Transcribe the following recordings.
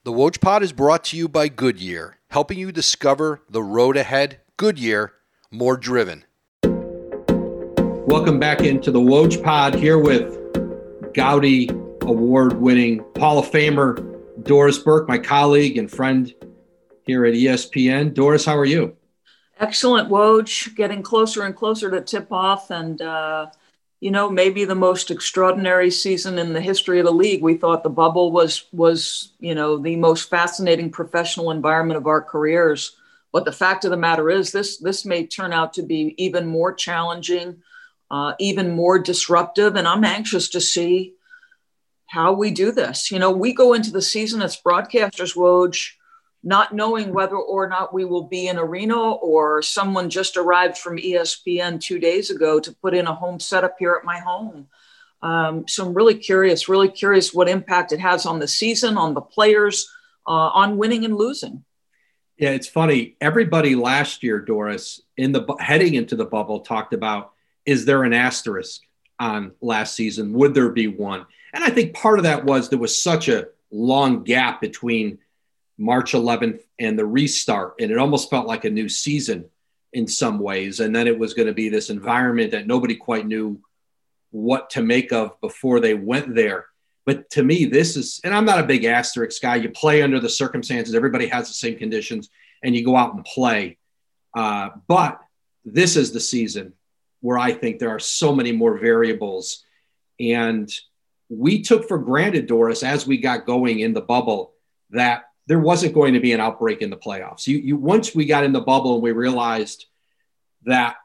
The Woj Pod is brought to you by Goodyear, helping you discover the road ahead. Goodyear, more driven. Welcome back into the Woj Pod here with Gowdy Award-winning Hall of Famer Doris Burke, my colleague and friend here at ESPN. Doris, how are you? Excellent, Woj. Getting closer and closer to tip-off, and maybe the most extraordinary season in the history of the league. We thought the bubble was the most fascinating professional environment of our careers. But the fact of the matter is, this may turn out to be even more challenging, even more disruptive, and I'm anxious to see how we do this. We go into the season as broadcasters, Woj, not knowing whether or not we will be in Reno or someone just arrived from ESPN 2 days ago to put in a home setup here at my home. So I'm really curious what impact it has on the season, on the players, on winning and losing. Yeah, it's funny. Everybody last year, Doris, heading into the bubble talked about, is there an asterisk on last season? Would there be one? And I think part of that was there was such a long gap between March 11th and the restart. And it almost felt like a new season in some ways. And then it was going to be this environment that nobody quite knew what to make of before they went there. But to me, this is, and I'm not a big asterisk guy. You play under the circumstances. Everybody has the same conditions and you go out and play. But this is the season where I think there are so many more variables. And we took for granted, Doris, as we got going in the bubble, that there wasn't going to be an outbreak in the playoffs. Once we got in the bubble and we realized that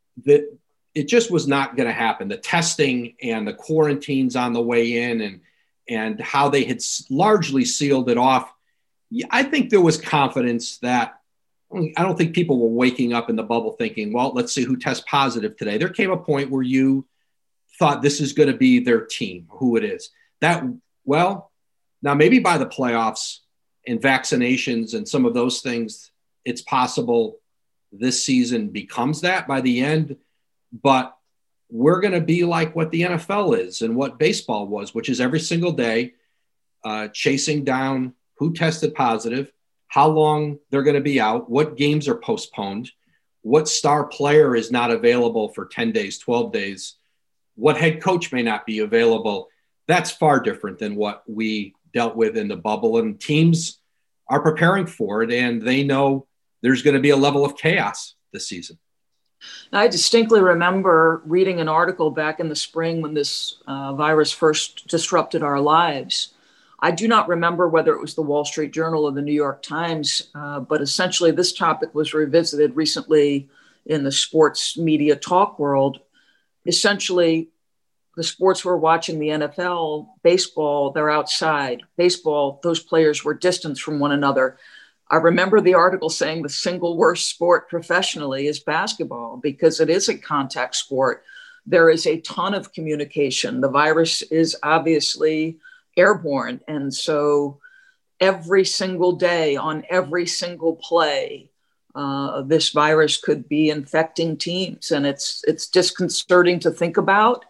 it just was not going to happen. The testing and the quarantines on the way in and how they had largely sealed it off. I think there was confidence that I don't think people were waking up in the bubble thinking, well, let's see who tests positive today. There came a point where you thought this is going to be their team, who it is. Now maybe by the playoffs and vaccinations and some of those things, it's possible this season becomes that by the end, but we're going to be like what the NFL is and what baseball was, which is every single day chasing down who tested positive, how long they're going to be out, what games are postponed, what star player is not available for 10 days, 12 days, what head coach may not be available. That's far different than what we dealt with in the bubble, and teams are preparing for it, and they know there's going to be a level of chaos this season. I distinctly remember reading an article back in the spring when this virus first disrupted our lives. I do not remember whether it was the Wall Street Journal or the New York Times, but essentially this topic was revisited recently in the sports media talk world. Essentially, the sports we're watching, the NFL, baseball, they're outside. Baseball, those players were distanced from one another. I remember the article saying the single worst sport professionally is basketball because it is a contact sport. There is a ton of communication. The virus is obviously airborne. And so every single day on every single play, this virus could be infecting teams. And it's disconcerting to think about.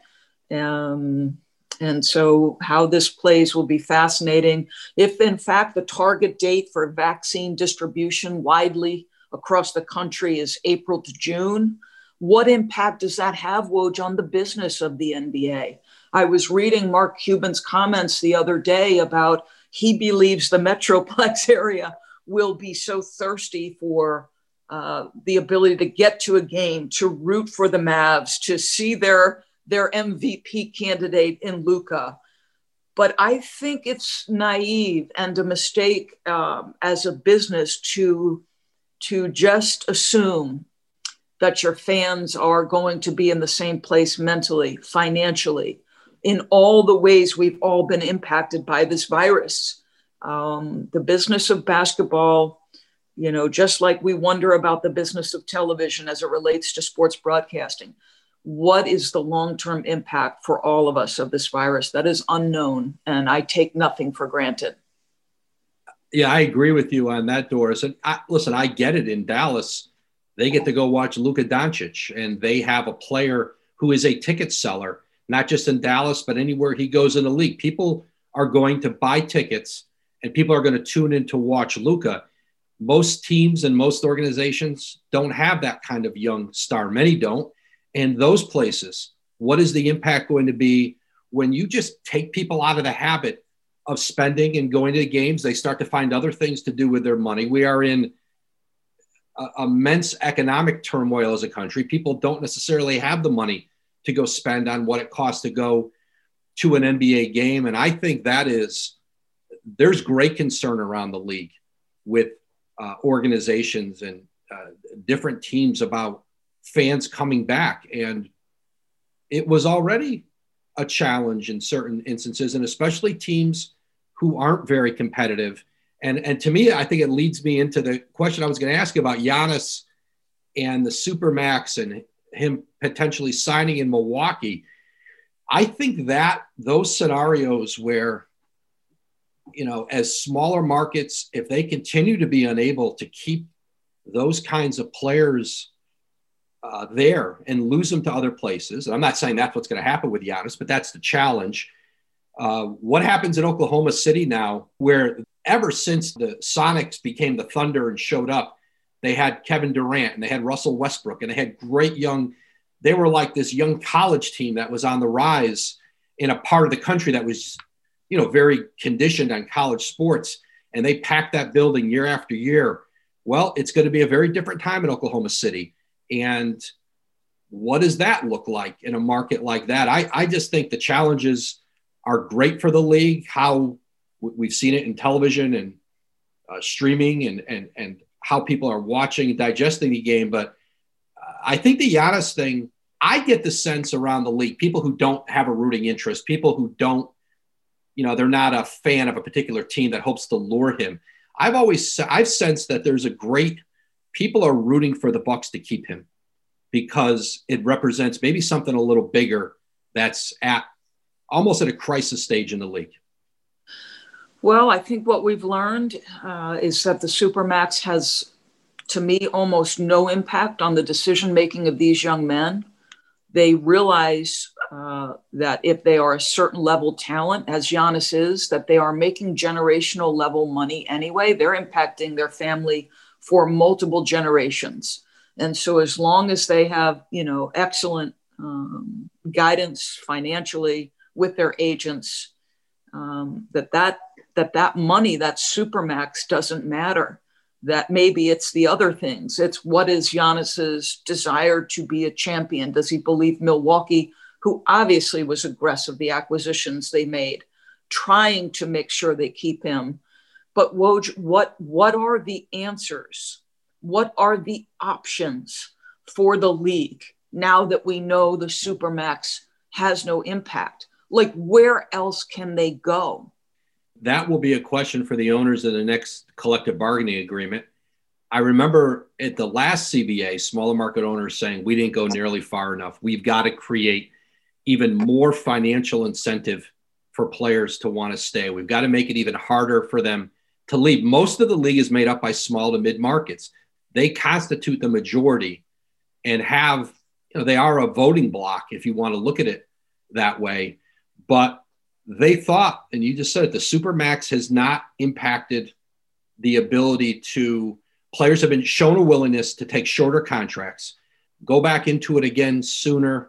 And so how this plays will be fascinating. If in fact the target date for vaccine distribution widely across the country is April to June, what impact does that have, Woj, on the business of the NBA? I was reading Mark Cuban's comments the other day about he believes the Metroplex area will be so thirsty for the ability to get to a game, to root for the Mavs, to see their MVP candidate in Luka. But I think it's naive and a mistake as a business to just assume that your fans are going to be in the same place mentally, financially, in all the ways we've all been impacted by this virus. The business of basketball, just like we wonder about the business of television as it relates to sports broadcasting. What is the long-term impact for all of us of this virus? That is unknown, and I take nothing for granted. Yeah, I agree with you on that, Doris. And listen, I get it. In Dallas, they get to go watch Luka Doncic, and they have a player who is a ticket seller, not just in Dallas, but anywhere he goes in the league. People are going to buy tickets and people are going to tune in to watch Luka. Most teams and most organizations don't have that kind of young star. Many don't. And those places, what is the impact going to be when you just take people out of the habit of spending and going to the games? They start to find other things to do with their money. We are in immense economic turmoil as a country. People don't necessarily have the money to go spend on what it costs to go to an NBA game. And I think there's great concern around the league with organizations and different teams about fans coming back. And it was already a challenge in certain instances, and especially teams who aren't very competitive. And to me, I think it leads me into the question I was going to ask you about Giannis and the Supermax and him potentially signing in Milwaukee. I think that those scenarios where, as smaller markets, if they continue to be unable to keep those kinds of players there and lose them to other places, and I'm not saying that's what's going to happen with Giannis, but that's the challenge. What happens in Oklahoma City now, where ever since the Sonics became the Thunder and showed up, they had Kevin Durant and they had Russell Westbrook and they had they were like this young college team that was on the rise in a part of the country that was, very conditioned on college sports. And they packed that building year after year. Well, it's going to be a very different time in Oklahoma City. And what does that look like in a market like that? I just think the challenges are great for the league, how we've seen it in television and streaming and how people are watching and digesting the game. But I think the Giannis thing, I get the sense around the league, people who don't have a rooting interest, people who don't, they're not a fan of a particular team that hopes to lure him. I've sensed that there's people are rooting for the Bucks to keep him because it represents maybe something a little bigger that's almost at a crisis stage in the league. Well, I think what we've learned is that the Supermax has, to me, almost no impact on the decision-making of these young men. They realize that if they are a certain level talent, as Giannis is, that they are making generational level money anyway. They're impacting their family for multiple generations. And so as long as they have, excellent guidance financially with their agents, that money, that Supermax doesn't matter. That maybe it's the other things. It's what is Giannis's desire to be a champion? Does he believe Milwaukee, who obviously was aggressive, the acquisitions they made, trying to make sure they keep him? But Woj, what are the answers? What are the options for the league now that we know the Supermax has no impact? Like, where else can they go? That will be a question for the owners in the next collective bargaining agreement. I remember at the last CBA, smaller market owners saying, we didn't go nearly far enough. We've got to create even more financial incentive for players to want to stay. We've got to make it even harder for them to leave. Most of the league is made up by small to mid markets. They constitute the majority and have, they are a voting block if you want to look at it that way. But they thought, and you just said it, the Supermax has not impacted the ability to, players have been shown a willingness to take shorter contracts, go back into it again sooner,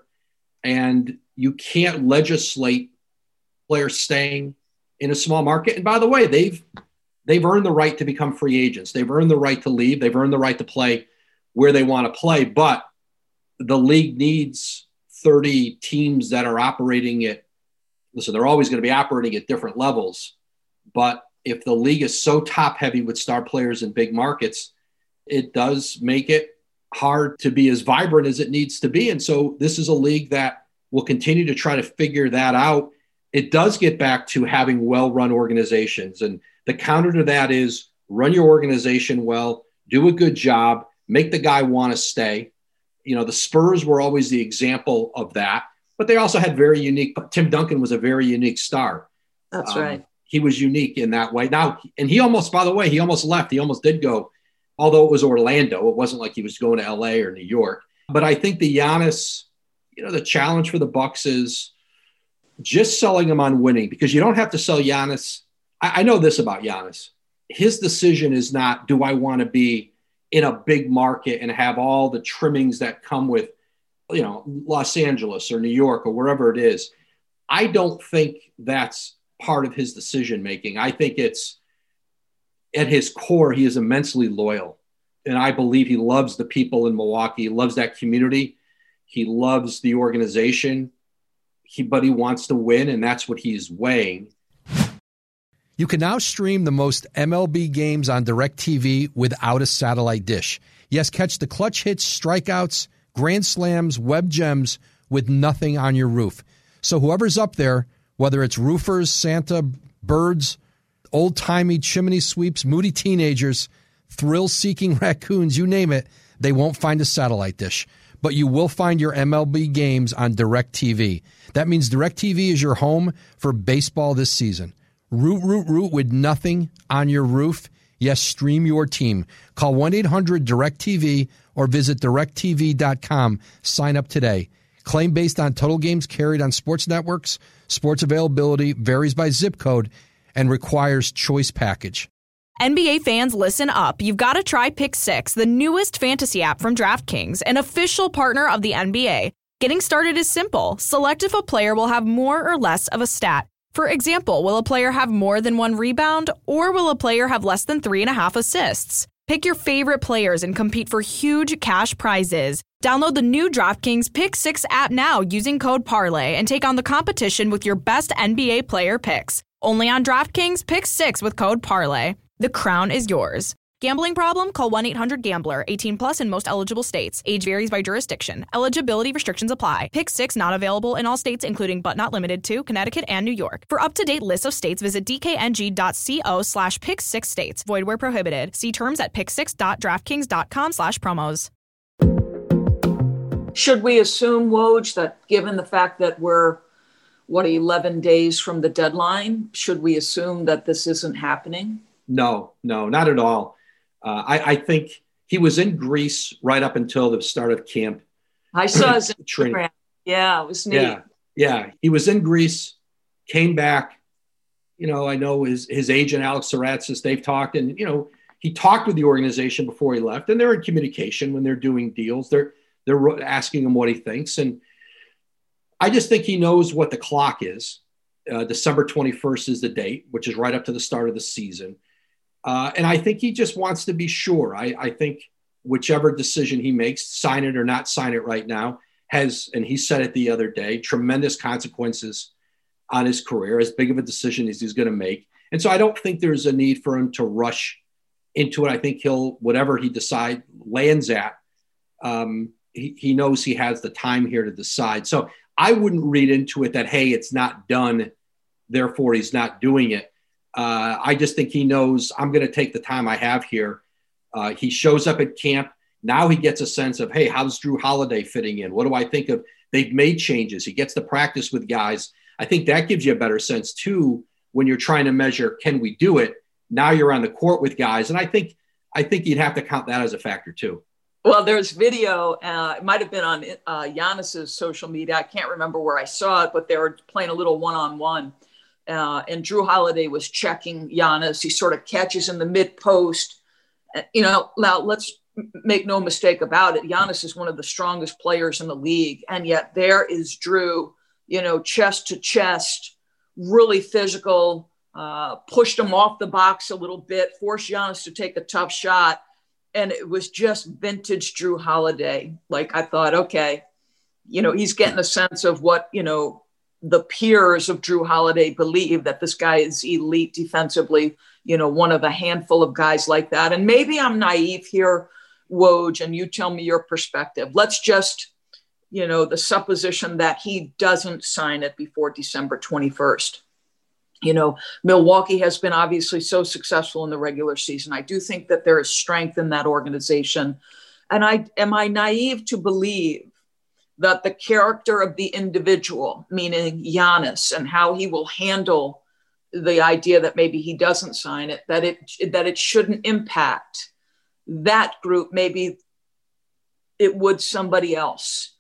and you can't legislate players staying in a small market. And by the way, they've earned the right to become free agents. They've earned the right to leave. They've earned the right to play where they want to play. But the league needs 30 teams that are operating at, listen, they're always going to be operating at different levels. But if the league is so top heavy with star players in big markets, it does make it hard to be as vibrant as it needs to be. And so this is a league that will continue to try to figure that out. It does get back to having well-run organizations. And the counter to that is run your organization well, do a good job, make the guy want to stay. The Spurs were always the example of that, but they also had very unique, Tim Duncan was a very unique star. That's right. He was unique in that way. Now, and he almost, by the way, he almost left. He almost did go, although it was Orlando. It wasn't like he was going to LA or New York. But I think the Giannis, the challenge for the Bucks is just selling him on winning, because you don't have to sell Giannis I know this about Giannis. His decision is not, do I want to be in a big market and have all the trimmings that come with, Los Angeles or New York or wherever it is. I don't think that's part of his decision making. I think it's at his core, he is immensely loyal. And I believe he loves the people in Milwaukee. He loves that community. He loves the organization. But he wants to win, and that's what he's weighing. You can now stream the most MLB games on DirecTV without a satellite dish. Yes, catch the clutch hits, strikeouts, grand slams, web gems with nothing on your roof. So whoever's up there, whether it's roofers, Santa, birds, old-timey chimney sweeps, moody teenagers, thrill-seeking raccoons, you name it, they won't find a satellite dish. But you will find your MLB games on DirecTV. That means DirecTV is your home for baseball this season. Root with nothing on your roof. Yes, stream your team. Call 1-800-DirecTV or visit directtv.com. Sign up today. Claim based on total games carried on sports networks. Sports availability varies by zip code and requires choice package. NBA fans, listen up. You've got to try Pick 6, the newest fantasy app from DraftKings, an official partner of the NBA. Getting started is simple. Select if a player will have more or less of a stat. For example, will a player have more than 1 rebound, or will a player have less than 3.5 assists? Pick your favorite players and compete for huge cash prizes. Download the new DraftKings Pick 6 app now using code PARLAY and take on the competition with your best NBA player picks. Only on DraftKings Pick 6 with code PARLAY. The crown is yours. Gambling problem? Call 1-800-GAMBLER. 18 plus in most eligible states. Age varies by jurisdiction. Eligibility restrictions apply. Pick 6 not available in all states, including but not limited to Connecticut and New York. For up-to-date lists of states, visit dkng.co/pick6states. Void where prohibited. See terms at pick6.draftkings.com/promos. Should we assume, Woj, that given the fact that we're 11 days from the deadline, should we assume that this isn't happening? No, not at all. I think he was in Greece right up until the start of camp. I saw his Instagram. Yeah, it was neat. Yeah. He was in Greece, came back. I know his agent, Alex Saratsas, they've talked, and, he talked with the organization before he left, and they're in communication when they're doing deals. They're asking him what he thinks. And I just think he knows what the clock is. December 21st is the date, which is right up to the start of the season. And I think he just wants to be sure. I think whichever decision he makes, sign it or not sign it right now, has, and he said it the other day, tremendous consequences on his career, as big of a decision as he's going to make. And so I don't think there's a need for him to rush into it. I think whatever he lands at, he knows he has the time here to decide. So I wouldn't read into it that, hey, it's not done, therefore he's not doing it. I just think he knows, I'm going to take the time I have here. He shows up at camp. Now he gets a sense of, hey, how's Jrue Holiday fitting in? What do I think of? They've made changes. He gets to practice with guys. I think that gives you a better sense too, when you're trying to measure, can we do it? Now you're on the court with guys. And I think you'd have to count that as a factor too. Well, there's video, it might have been on Giannis's social media. I can't remember where I saw it, but they were playing a little one-on-one. And Jrue Holiday was checking Giannis. He sort of catches in the mid-post. Now let's make no mistake about it. Giannis is one of the strongest players in the league. And yet there is Jrue, chest to chest, really physical, pushed him off the box a little bit, forced Giannis to take a tough shot. And it was just vintage Jrue Holiday. Like, I thought, okay, he's getting a sense of what, the peers of Jrue Holiday believe, that this guy is elite defensively, one of a handful of guys like that. And maybe I'm naive here, Woj, and you tell me your perspective. Let's just, the supposition that he doesn't sign it before December 21st. Milwaukee has been obviously so successful in the regular season. I do think that there is strength in that organization. And am I naive to believe that the character of the individual, meaning Giannis, and how he will handle the idea that maybe he doesn't sign it, that it shouldn't impact that group? Maybe it would somebody else.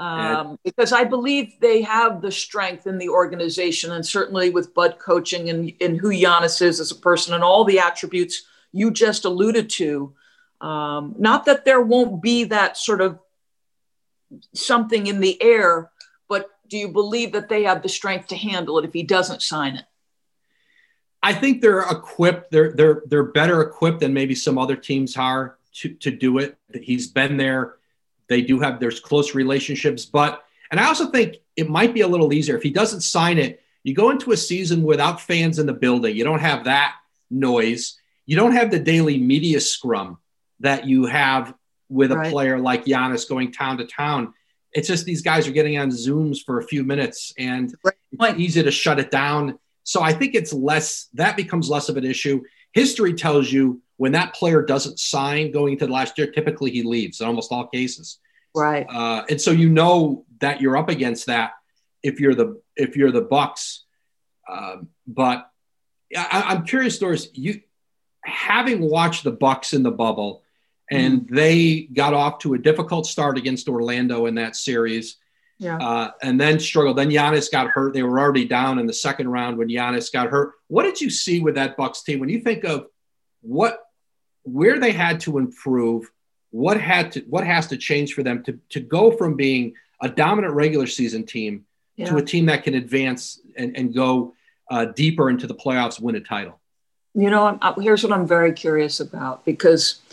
Because I believe they have the strength in the organization, and certainly with Bud coaching and who Giannis is as a person and all the attributes you just alluded to. Not that there won't be that sort of something in the air, but do you believe that they have the strength to handle it if he doesn't sign it? I think they're equipped. They're better equipped than maybe some other teams are to do it. He's been there. There's close relationships, and I also think it might be a little easier if he doesn't sign it. You go into a season without fans in the building. You don't have that noise. You don't have the daily media scrum that you have with a player like Giannis going town to town. It's just these guys are getting on Zooms for a few minutes, and it's easy to shut it down. So I think that becomes less of an issue. History tells you when that player doesn't sign going into the last year, typically he leaves in almost all cases. Right. And so you know that you're up against that if you're the Bucks. But I'm curious, Doris, you having watched the Bucks in the bubble, and they got off to a difficult start against Orlando in that series. Yeah. And then struggled. Then Giannis got hurt. They were already down in the second round when Giannis got hurt. What did you see with that Bucks team when you think of where they had to improve? What has to change for them to go from being a dominant regular season team to a team that can advance and go deeper into the playoffs, win a title? Here's what I'm very curious about, because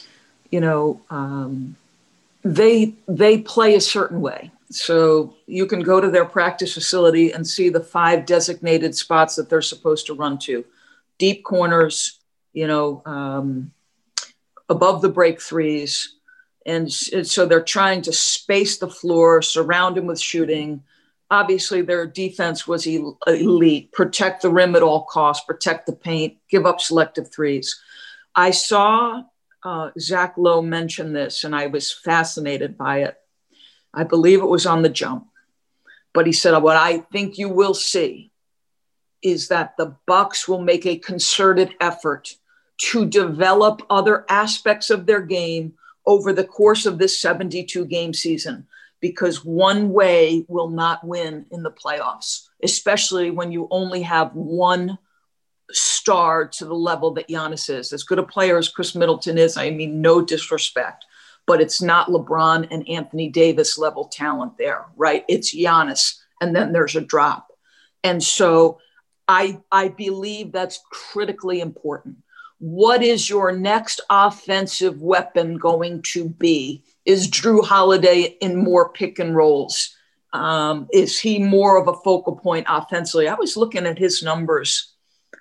they play a certain way. So you can go to their practice facility and see the 5 designated spots that they're supposed to run to. Deep corners, above the break threes. And so they're trying to space the floor, surround him with shooting. Obviously, their defense was elite. Protect the rim at all costs, protect the paint, give up selective threes. I saw Zach Lowe mention this, and I was fascinated by it. I believe it was on The Jump. But he said, what I think you will see is that the Bucks will make a concerted effort to develop other aspects of their game over the course of this 72-game season, because one way will not win in the playoffs, especially when you only have one star to the level that Giannis is. As good a player as Chris Middleton is, I mean, no disrespect, but it's not LeBron and Anthony Davis level talent there, right? It's Giannis, and then there's a drop. And so I believe that's critically important. What is your next offensive weapon going to be? Is Drew Holiday in more pick and rolls? Is he more of a focal point offensively? I was looking at his numbers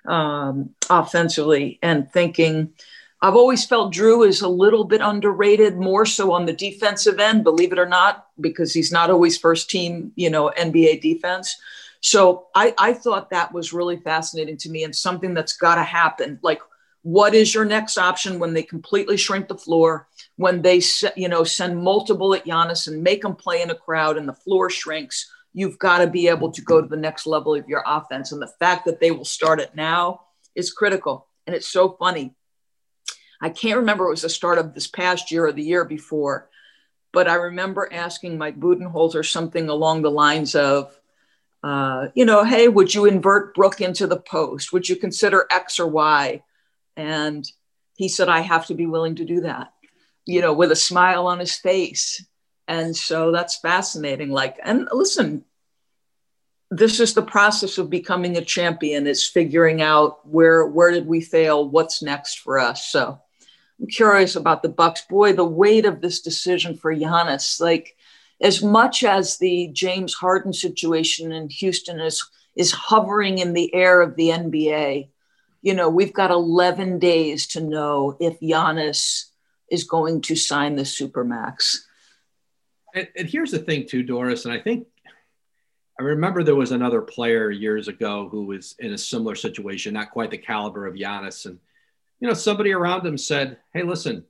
offensively and thinking, I've always felt Drew is a little bit underrated, more so on the defensive end, believe it or not, because he's not always first team, NBA defense. So I thought that was really fascinating to me, and something that's got to happen. Like, what is your next option when they completely shrink the floor, when they, send multiple at Giannis and make him play in a crowd and the floor shrinks? You've got to be able to go to the next level of your offense. And the fact that they will start it now is critical. And it's so funny. I can't remember it was the start of this past year or the year before, but I remember asking Mike Budenholzer something along the lines of, hey, would you invert Brook into the post? Would you consider X or Y? And he said, I have to be willing to do that, with a smile on his face. And so that's fascinating. And listen, this is the process of becoming a champion, is figuring out where did we fail? What's next for us? So I'm curious about the Bucks. Boy, the weight of this decision for Giannis, as much as the James Harden situation in Houston is hovering in the air of the NBA, we've got 11 days to know if Giannis is going to sign the Supermax. And here's the thing too, Doris, and I remember there was another player years ago who was in a similar situation, not quite the caliber of Giannis. And, somebody around him said, hey, listen,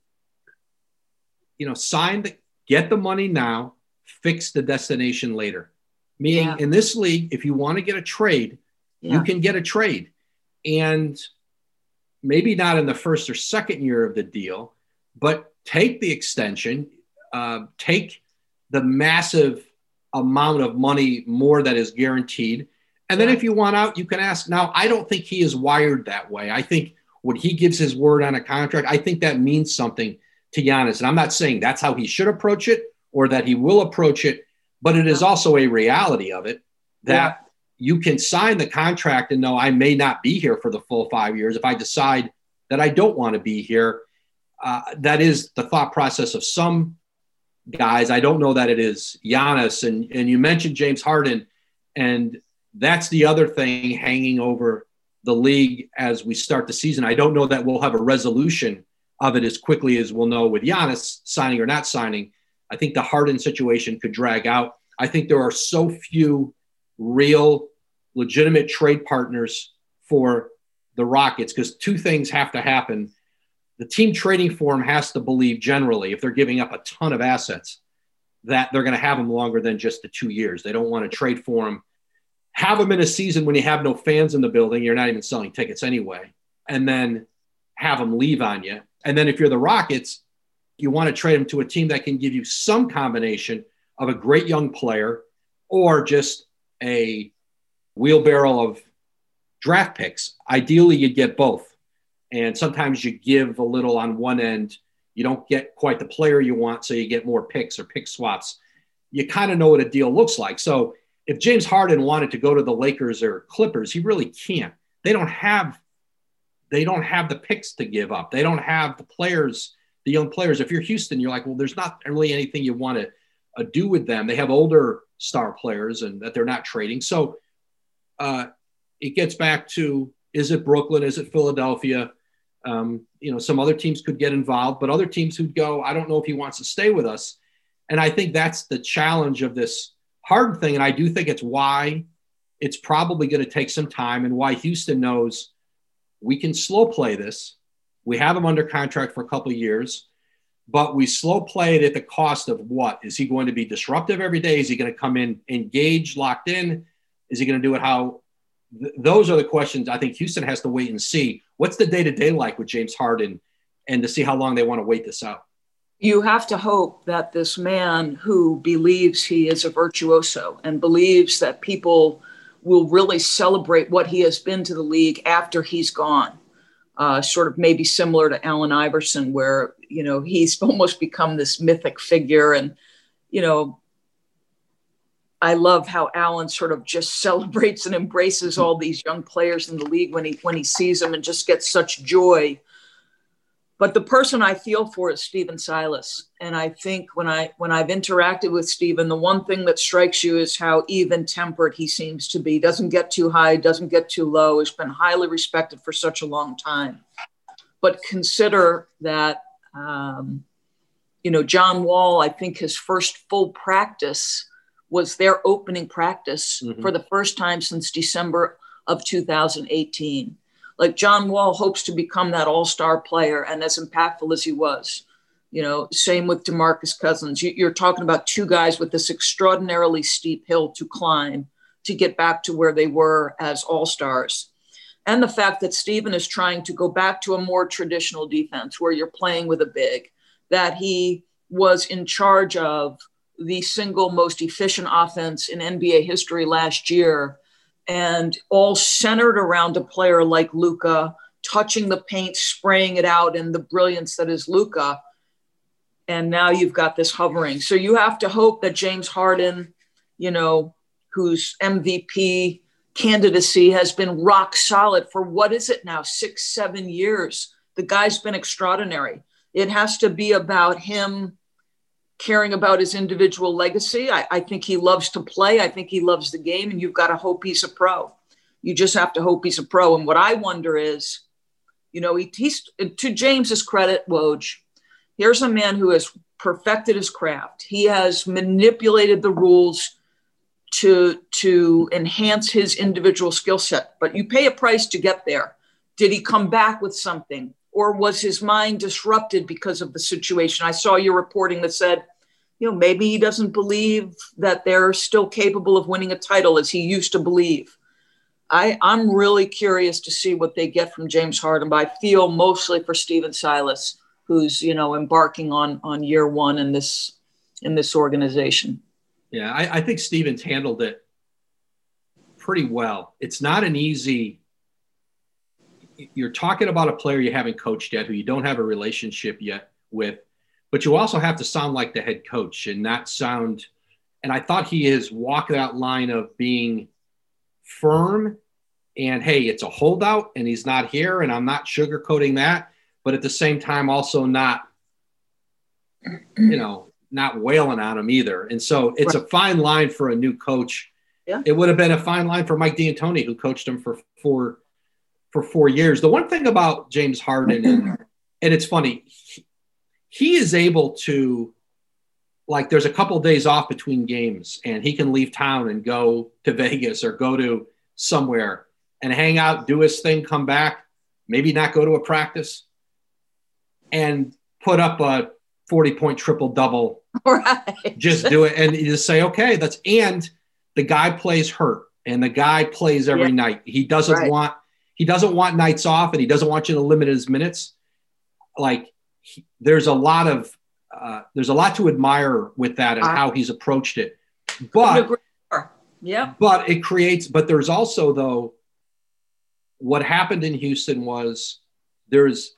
get the money now, fix the destination later. Meaning in this league, if you want to get a trade, you can get a trade. And maybe not in the first or second year of the deal, but take the extension, take the massive amount of money more that is guaranteed. And then if you want out, you can ask. Now, I don't think he is wired that way. I think when he gives his word on a contract, I think that means something to Giannis. And I'm not saying that's how he should approach it or that he will approach it, but it is also a reality of it that you can sign the contract and know I may not be here for the full 5 years. If I decide that I don't want to be here, that is the thought process of some guys. I don't know that it is Giannis. And you mentioned James Harden, and that's the other thing hanging over the league as we start the season. I don't know that we'll have a resolution of it as quickly as we'll know with Giannis signing or not signing. I think the Harden situation could drag out. I think there are so few real legitimate trade partners for the Rockets because two things have to happen. The team trading for him has to believe generally, if they're giving up a ton of assets, that they're going to have him longer than just the 2 years. They don't want to trade for him. Have him in a season when you have no fans in the building. You're not even selling tickets anyway. And then have him leave on you. And then if you're the Rockets, you want to trade him to a team that can give you some combination of a great young player or just a wheelbarrow of draft picks. Ideally, you get both. And sometimes you give a little on one end. You don't get quite the player you want, so you get more picks or pick swaps. You kind of know what a deal looks like. So if James Harden wanted to go to the Lakers or Clippers, he really can't. They don't have the picks to give up. They don't have the players, the young players. If you're Houston, you're like, well, there's not really anything you want to do with them. They have older star players and that they're not trading. So it gets back to, is it Brooklyn? Is it Philadelphia? Some other teams could get involved, but other teams who'd go, I don't know if he wants to stay with us. And I think that's the challenge of this Harden thing. And I do think it's why it's probably going to take some time and why Houston knows we can slow play this. We have him under contract for a couple of years, but we slow play it at the cost of what? Is he going to be disruptive every day? Is he going to come in engaged, locked in? Is he going to do it how? Those are the questions I think Houston has to wait and see. What's the day-to-day like with James Harden and to see how long they want to wait this out? You have to hope that this man who believes he is a virtuoso and believes that people will really celebrate what he has been to the league after he's gone, sort of maybe similar to Allen Iverson, where, he's almost become this mythic figure. And, I love how Allen sort of just celebrates and embraces all these young players in the league when he sees them and just gets such joy. But the person I feel for is Stephen Silas. And I think when I've interacted with Stephen, the one thing that strikes you is how even-tempered he seems to be. Doesn't get too high, doesn't get too low, has been highly respected for such a long time. But consider that, John Wall, I think his first full practice was their opening practice for the first time since December of 2018. Like John Wall hopes to become that all-star player and as impactful as he was. Same with DeMarcus Cousins. You're talking about two guys with this extraordinarily steep hill to climb to get back to where they were as all-stars. And the fact that Stephen is trying to go back to a more traditional defense where you're playing with a big, that he was in charge of the single most efficient offense in NBA history last year, and all centered around a player like Luka, touching the paint, spraying it out, and the brilliance that is Luka. And now you've got this hovering. So you have to hope that James Harden, whose MVP candidacy has been rock solid for what is it now, 6-7 years. The guy's been extraordinary. It has to be about him caring about his individual legacy. I think he loves to play. I think he loves the game, and you've got to hope he's a pro. You just have to hope he's a pro. And what I wonder is, he's to James's credit, Woj, here's a man who has perfected his craft. He has manipulated the rules to enhance his individual skill set, but you pay a price to get there. Did he come back with something? Or was his mind disrupted because of the situation? I saw your reporting that said, maybe he doesn't believe that they're still capable of winning a title as he used to believe. I'm really curious to see what they get from James Harden, but I feel mostly for Stephen Silas, who's, embarking on year one in this organization. Yeah, I think Stevens handled it pretty well. It's not an easy – you're talking about a player you haven't coached yet, who you don't have a relationship yet with, but you also have to sound like the head coach and not sound – and I thought he has walked that line of being firm and, hey, it's a holdout and he's not here and I'm not sugarcoating that, but at the same time also not, not wailing on him either. And so it's a fine line for a new coach. Yeah. It would have been a fine line for Mike D'Antoni, who coached him for 4 years. The one thing about James Harden, and it's funny, he is able to, like, there's a couple of days off between games and he can leave town and go to Vegas or go to somewhere and hang out, do his thing, come back, maybe not go to a practice, and put up a 40-point triple-double. Right. Just do it. And you just say, okay, and the guy plays hurt and the guy plays every night. He doesn't want nights off and he doesn't want you to limit his minutes. Like, there's a lot to admire with that and how he's approached it. But there's also, though, what happened in Houston was there's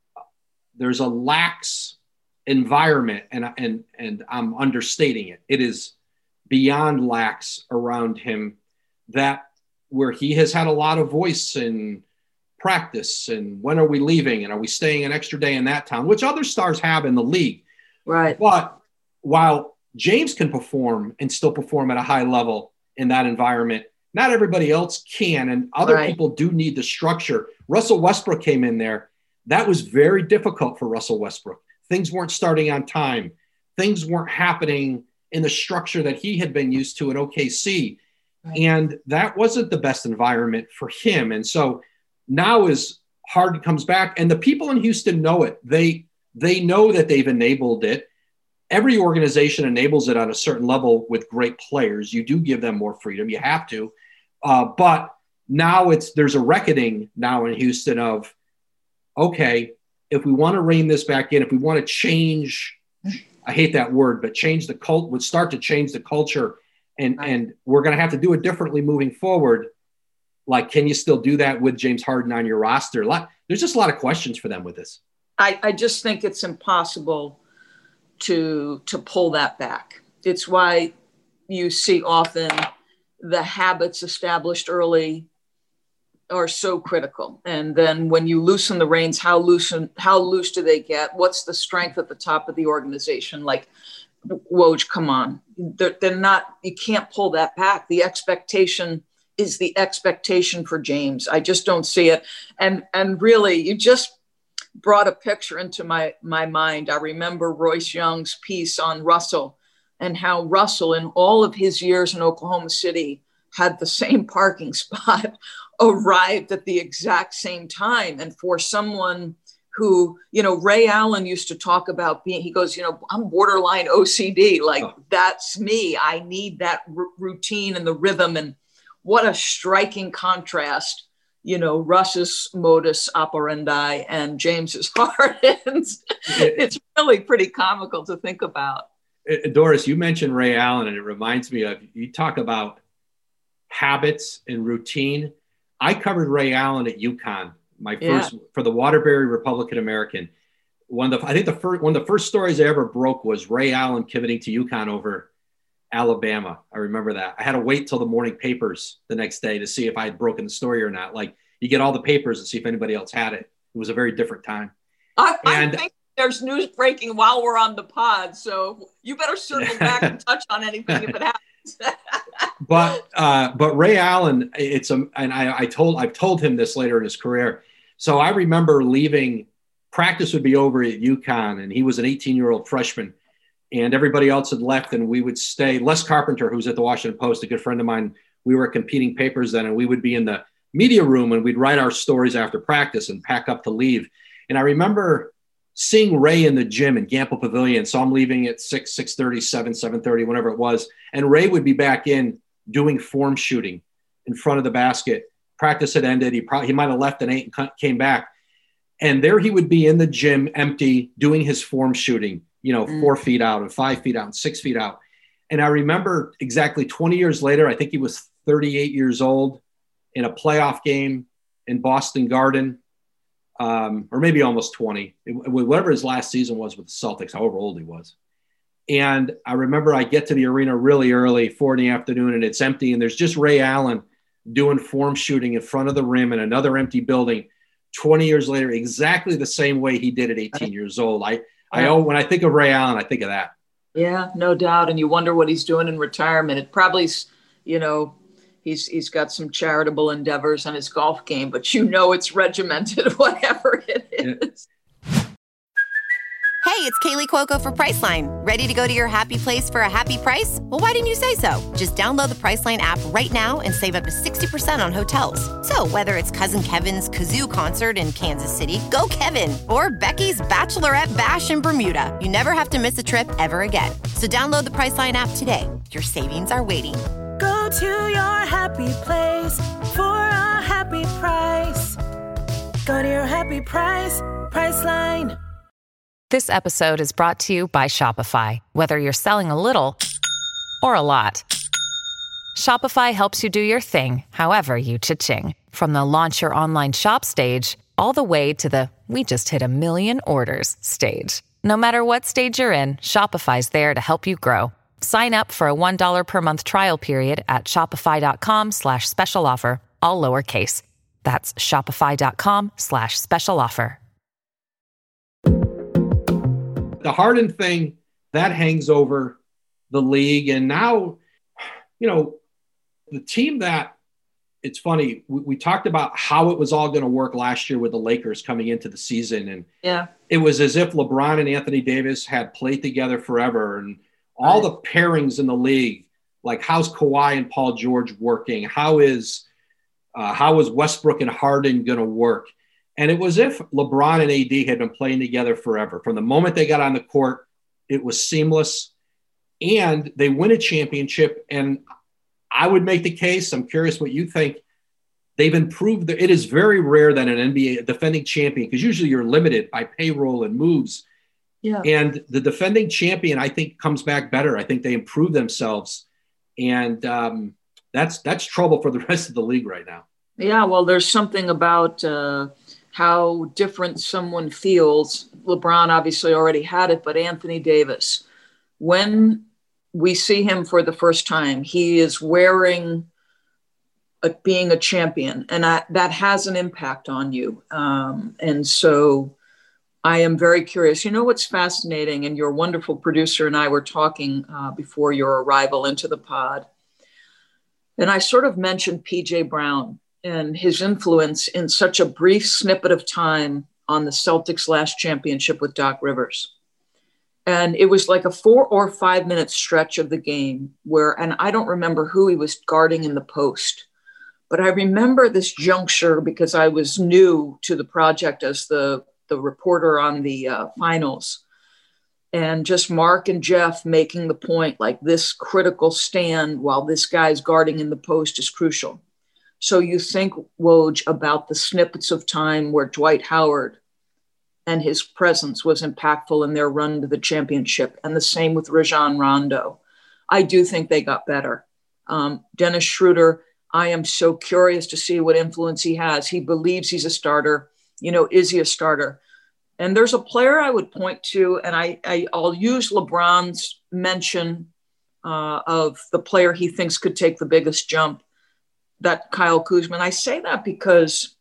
a lax environment, and I'm understating it. It is beyond lax around him, that where he has had a lot of voice in practice and when are we leaving and are we staying an extra day in that town, which other stars have in the league. Right. But while James can perform and still perform at a high level in that environment, not everybody else can, and other people do need the structure. Russell Westbrook came in there. That was very difficult for Russell Westbrook. Things weren't starting on time. Things weren't happening in the structure that he had been used to at OKC. Right. And that wasn't the best environment for him. And so now as Harden comes back, and the people in Houston know it, they know that they've enabled it. Every organization enables it on a certain level with great players. You do give them more freedom. You have to. But now there's a reckoning now in Houston of, okay, if we want to rein this back in, if we want to change, I hate that word, but change the cult, would start to change the culture, and we're going to have to do it differently moving forward. Like, can you still do that with James Harden on your roster? There's just a lot of questions for them with this. I just think it's impossible to pull that back. It's why you see often the habits established early are so critical. And then when you loosen the reins, how loose do they get? What's the strength at the top of the organization? Like, Woj, come on. They're not, you can't pull that back. The expectation is the expectation for James. I just don't see it. And really, you just brought a picture into my mind. I remember Royce Young's piece on Russell and how Russell, in all of his years in Oklahoma City, had the same parking spot, arrived at the exact same time. And for someone who, Ray Allen used to talk about he goes, I'm borderline OCD. Like, that's me. I need that routine and the rhythm. And what a striking contrast, Russ's modus operandi and James's Harden's. It's really pretty comical to think about. Doris, you mentioned Ray Allen, and it reminds me of, you talk about habits and routine. I covered Ray Allen at UConn, first for the Waterbury Republican American. One of the first stories I ever broke was Ray Allen committing to UConn over Alabama. I remember that. I had to wait till the morning papers the next day to see if I had broken the story or not. Like, you get all the papers and see if anybody else had it. It was a very different time. I think there's news breaking while we're on the pod, so you better circle back and touch on anything if it happens. But Ray Allen, I've told him this later in his career. So I remember leaving, practice would be over at UConn, and he was an 18-year-old freshman, and everybody else had left, and we would stay. Les Carpenter, who's at the Washington Post, a good friend of mine, we were competing papers then, and we would be in the media room, and we'd write our stories after practice and pack up to leave. And I remember seeing Ray in the gym in Gamble Pavilion. So I'm leaving at 6:30, 7:30, whenever it was. And Ray would be back in doing form shooting in front of the basket. Practice had ended. He might have left at 8 and came back. And there he would be in the gym, empty, doing his form shooting, 4 feet out and 5 feet out and 6 feet out. And I remember exactly 20 years later, I think he was 38 years old in a playoff game in Boston Garden, or maybe almost 20, whatever his last season was with the Celtics, however old he was. And I remember I get to the arena really early, 4 PM, and it's empty. And there's just Ray Allen doing form shooting in front of the rim in another empty building 20 years later, exactly the same way he did at 18 years old. When I think of Ray Allen, I think of that. Yeah, no doubt. And you wonder what he's doing in retirement. It probably, he's got some charitable endeavors on his golf game, but it's regimented, whatever it is. Hey, it's Kaylee Cuoco for Priceline. Ready to go to your happy place for a happy price? Well, why didn't you say so? Just download the Priceline app right now and save up to 60% on hotels. So whether it's Cousin Kevin's Kazoo Concert in Kansas City, go Kevin, or Becky's Bachelorette Bash in Bermuda, you never have to miss a trip ever again. So download the Priceline app today. Your savings are waiting. Go to your happy place for a happy price. Go to your happy price, Priceline. This episode is brought to you by Shopify. Whether you're selling a little or a lot, Shopify helps you do your thing, however you cha-ching. From the launch your online shop stage, all the way to the we just hit 1 million orders stage. No matter what stage you're in, Shopify's there to help you grow. Sign up for a $1 per month trial period at shopify.com/special offer, all lowercase. That's shopify.com/special offer. The Harden thing, that hangs over the league. And now, the team that, it's funny, we talked about how it was all going to work last year with the Lakers coming into the season. And it was as if LeBron and Anthony Davis had played together forever. And all the pairings in the league, like how's Kawhi and Paul George working? How is Westbrook and Harden going to work? And it was as if LeBron and AD had been playing together forever. From the moment they got on the court, it was seamless. And they win a championship. And I would make the case, I'm curious what you think, they've improved. It is very rare that an NBA defending champion, because usually you're limited by payroll and moves. Yeah. And the defending champion, I think, comes back better. I think they improve themselves. And that's trouble for the rest of the league right now. Yeah, well, there's something about how different someone feels. LeBron obviously already had it, but Anthony Davis, when we see him for the first time, he is wearing being a champion, and that has an impact on you. And so I am very curious. What's fascinating, and your wonderful producer and I were talking before your arrival into the pod, and I sort of mentioned P.J. Brown and his influence in such a brief snippet of time on the Celtics' last championship with Doc Rivers. And it was like a 4 or 5 minute stretch of the game and I don't remember who he was guarding in the post, but I remember this juncture because I was new to the project as the reporter on the finals. And just Mark and Jeff making the point, like this critical stand while this guy's guarding in the post is crucial. So you think, Woj, about the snippets of time where Dwight Howard and his presence was impactful in their run to the championship. And the same with Rajon Rondo. I do think they got better. Dennis Schroeder, I am so curious to see what influence he has. He believes he's a starter. Is he a starter? And there's a player I would point to, and I'll use LeBron's mention of the player he thinks could take the biggest jump, that Kyle Kuzma. And I say that because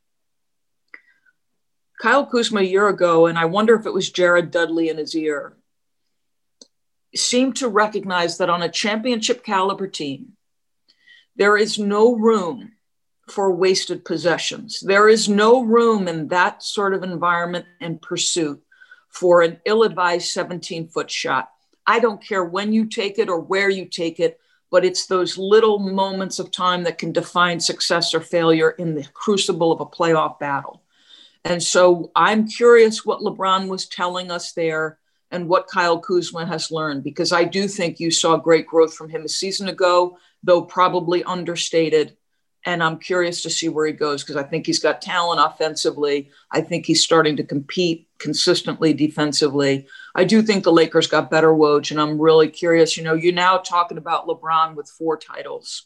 Kyle Kuzma a year ago, and I wonder if it was Jared Dudley in his ear, seemed to recognize that on a championship caliber team, there is no room for wasted possessions. There is no room in that sort of environment and pursuit for an ill-advised 17-foot shot. I don't care when you take it or where you take it, but it's those little moments of time that can define success or failure in the crucible of a playoff battle. And so I'm curious what LeBron was telling us there and what Kyle Kuzma has learned, because I do think you saw great growth from him a season ago, though probably understated. And I'm curious to see where he goes because I think he's got talent offensively. I think he's starting to compete consistently defensively. I do think the Lakers got better, Woj, and I'm really curious. You know, you're now talking about LeBron with 4 titles.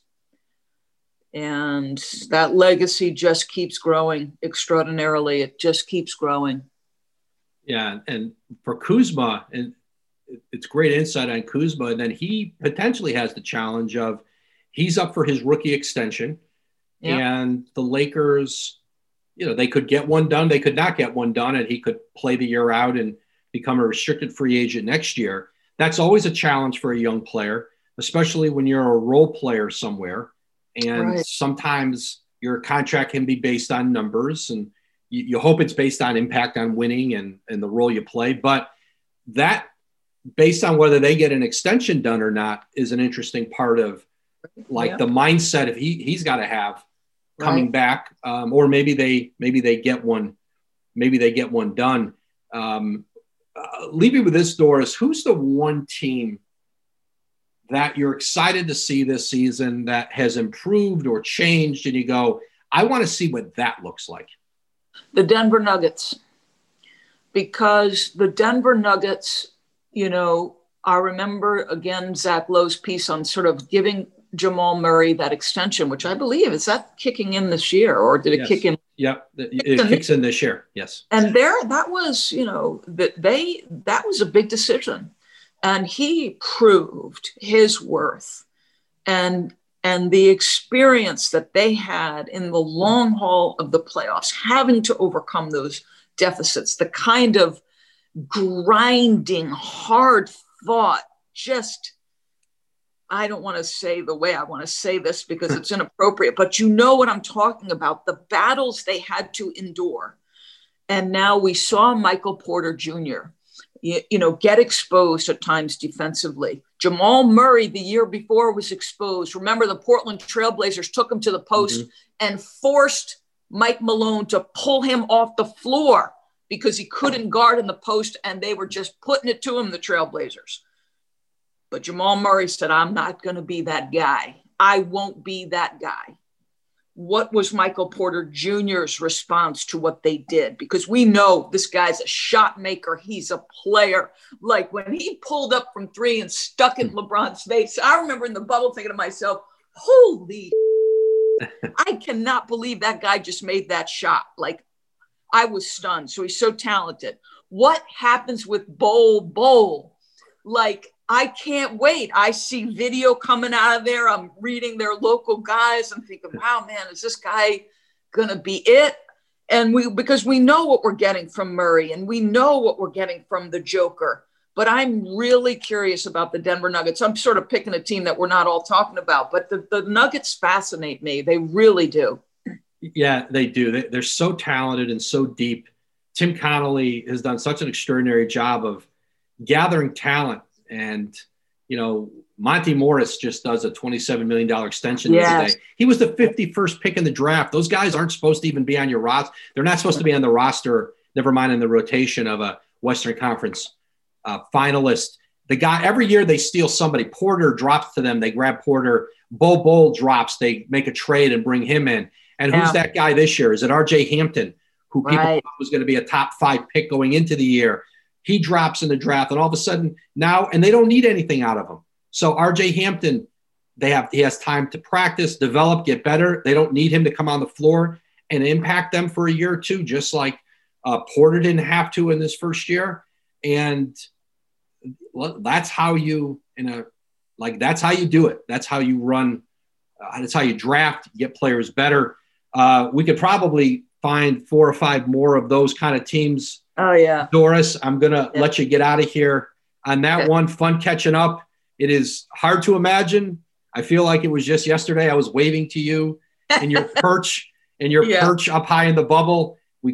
And that legacy just keeps growing extraordinarily. It just keeps growing. Yeah, and for Kuzma, and it's great insight on Kuzma, and then he potentially has the challenge of he's up for his rookie extension. Yep. And the Lakers, you know, they could get one done. They could not get one done, and he could play the year out and become a restricted free agent next year. That's always a challenge for a young player, especially when you're a role player somewhere. And sometimes your contract can be based on numbers, and you hope it's based on impact on winning and the role you play. But that, based on whether they get an extension done or not, is an interesting part of the mindset of he's got to have coming back, or maybe they get one done. Leave me with this, Doris. Who's the one team that you're excited to see this season that has improved or changed, and you go, I want to see what that looks like? The Denver Nuggets, because the Denver Nuggets, you know, I remember again Zach Lowe's piece on sort of giving Jamal Murray that extension, which I believe is that kicking in this year, or did it kick in? Yeah, it kicks in this year. Yes. And that was, you know, that was a big decision, and he proved his worth, and the experience that they had in the long haul of the playoffs, having to overcome those deficits, the kind of grinding, hard fought, just, I don't want to say the way I want to say this because it's inappropriate, but you know what I'm talking about, the battles they had to endure. And now we saw Michael Porter Jr., you know, get exposed at times defensively. Jamal Murray the year before was exposed. Remember, the Portland Trailblazers took him to the post and forced Mike Malone to pull him off the floor because he couldn't guard in the post, and they were just putting it to him, the Trailblazers. But Jamal Murray said, I'm not going to be that guy. I won't be that guy. What was Michael Porter Jr.'s response to what they did? Because we know this guy's a shot maker. He's a player. Like when he pulled up from 3 and stuck in LeBron's face, I remember in the bubble thinking to myself, holy, I cannot believe that guy just made that shot. Like I was stunned. So he's so talented. What happens with Bol? Like, I can't wait. I see video coming out of there. I'm reading their local guys. I'm thinking, wow, man, is this guy going to be it? And because we know what we're getting from Murray, and we know what we're getting from the Joker. But I'm really curious about the Denver Nuggets. I'm sort of picking a team that we're not all talking about, but the Nuggets fascinate me. They really do. Yeah, they do. They're so talented and so deep. Tim Connolly has done such an extraordinary job of gathering talent. And, you know, Monty Morris just does a $27 million extension the other day. He was the 51st pick in the draft. Those guys aren't supposed to even be on your roster. They're not supposed to be on the roster, never mind in the rotation of a Western Conference finalist. The guy, every year they steal somebody. Porter drops to them. They grab Porter. Bol drops. They make a trade and bring him in. And who's that guy this year? Is it RJ Hampton, who people thought was going to be a top 5 pick going into the year? He drops in the draft, and all of a sudden now, and they don't need anything out of him. So RJ Hampton, he has time to practice, develop, get better. They don't need him to come on the floor and impact them for a year or two, just like Porter didn't have to in this first year. And that's how you that's how you do it. That's how you run. That's how you draft, get players better. We could probably find 4 or 5 more of those kind of teams. Oh, yeah. Doris, I'm going to let you get out of here on that one. Fun catching up. It is hard to imagine. I feel like it was just yesterday. I was waving to you in your perch perch up high in the bubble. We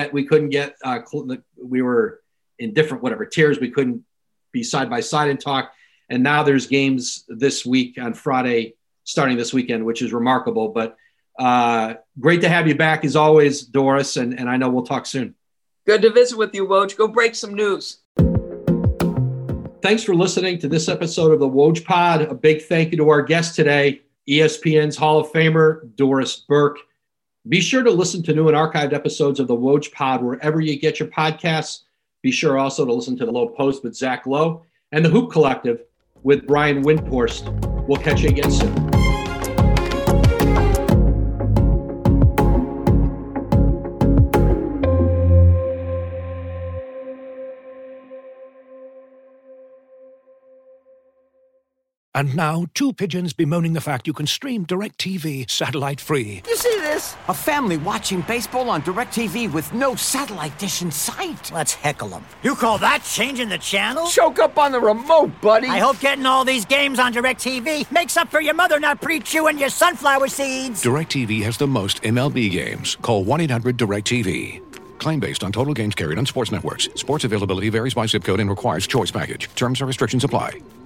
were in different tiers. We couldn't be side by side and talk. And now there's games this week on Friday, starting this weekend, which is remarkable. But great to have you back as always, Doris. And I know we'll talk soon. Good to visit with you, Woj. Go break some news. Thanks for listening to this episode of the Woj Pod. A big thank you to our guest today, ESPN's Hall of Famer, Doris Burke. Be sure to listen to new and archived episodes of the Woj Pod wherever you get your podcasts. Be sure also to listen to the Low Post with Zach Lowe and the Hoop Collective with Brian Windhorst. We'll catch you again soon. And now, two pigeons bemoaning the fact you can stream DirecTV satellite-free. You see this? A family watching baseball on DirecTV with no satellite dish in sight. Let's heckle them. You call that changing the channel? Choke up on the remote, buddy. I hope getting all these games on DirecTV makes up for your mother not pre-chewing your sunflower seeds. DirecTV has the most MLB games. Call 1-800-DirecTV. Claim based on total games carried on sports networks. Sports availability varies by zip code and requires choice package. Terms and restrictions apply.